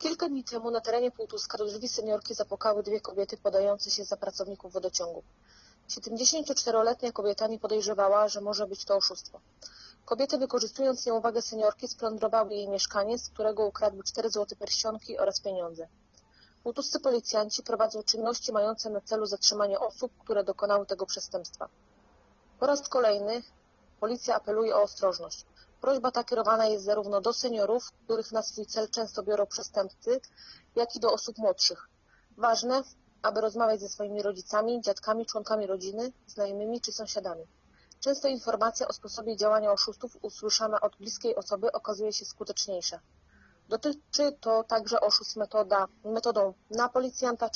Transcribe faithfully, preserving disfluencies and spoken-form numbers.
Kilka dni temu na terenie Półtuska do drzwi seniorki zapukały dwie kobiety podające się za pracowników wodociągu. siedemdziesięcioczteroletnia kobieta nie podejrzewała, że może być to oszustwo. Kobiety, wykorzystując nieuwagę seniorki, splądrowały jej mieszkanie, z którego ukradły cztery złote pierścionki oraz pieniądze. Półtuscy policjanci prowadzą czynności mające na celu zatrzymanie osób, które dokonały tego przestępstwa. Po raz kolejny policja apeluje o ostrożność. Prośba ta kierowana jest zarówno do seniorów, których na swój cel często biorą przestępcy, jak i do osób młodszych. Ważne, aby rozmawiać ze swoimi rodzicami, dziadkami, członkami rodziny, znajomymi czy sąsiadami. Często informacja o sposobie działania oszustów usłyszana od bliskiej osoby okazuje się skuteczniejsza. Dotyczy to także oszustw metoda, metodą na policjanta